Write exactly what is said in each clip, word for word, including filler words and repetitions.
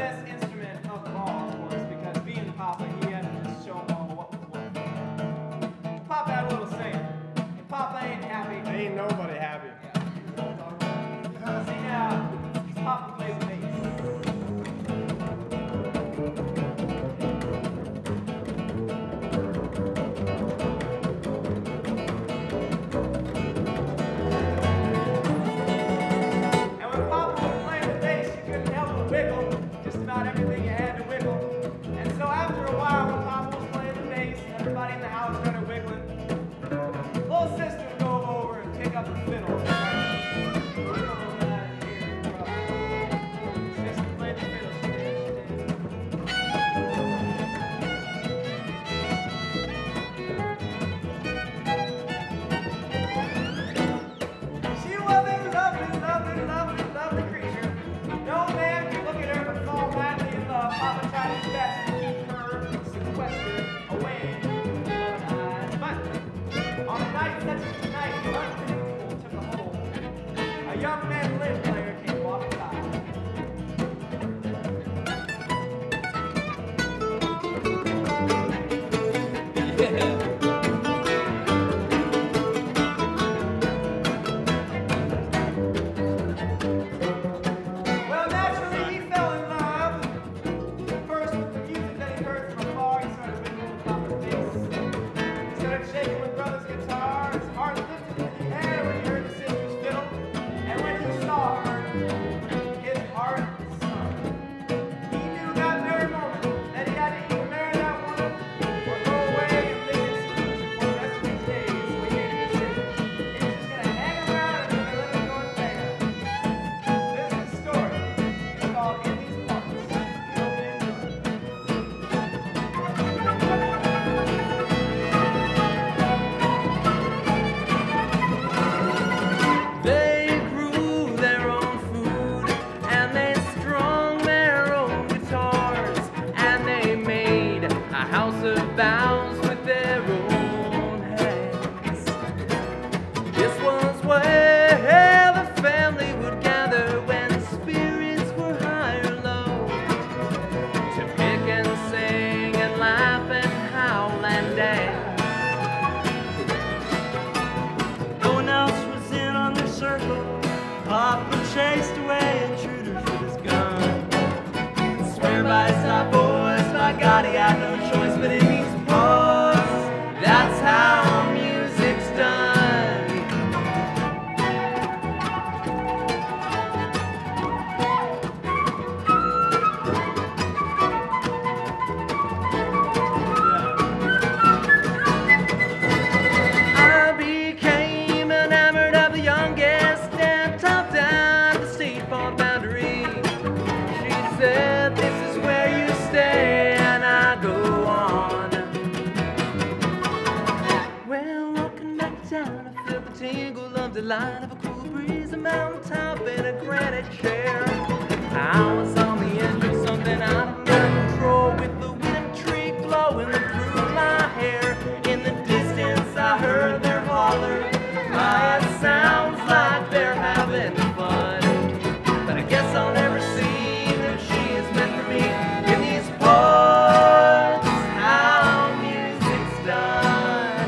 best instrument of them all, of course, because being Papa, he had to just show them all what was what. Papa had a little saying. If Papa ain't happy, ain't nobody happy. Yeah. See now, Papa plays bass. Everything you had to wiggle. And so after a while, when Papa was playing the bass and everybody in the house started wiggling, little sister would go over and pick up the fiddle. Sister played the fiddle. She did, she did. She was a lovely, lovely, lovely, lovely creature. No man could look at her but fall madly in love. Papa tried his best to keep her sequestered away from the eyes. But on a night such as tonight, the unpredictable took a hold. A young mandolin player came walking by. Yeah. Chased away intruders with his gun. Swear by his top boys, my God, he had no choice but in these parts. That's how music's done. I became enamored of the youngest and top down the state farm boundary. She said, "This is where you stay," and I go on. Well, walking back down, I felt the tingle of delight of a cool breeze, a mountaintop in a granite chair. I was on the edge of something out of my control, with the wind tree blowing through my hair. In the distance, I heard their holler. Ah, it sounds like they're having fun, but I guess I'll never see that she is meant for me in these parts. How music's done.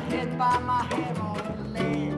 head by my hand on the land.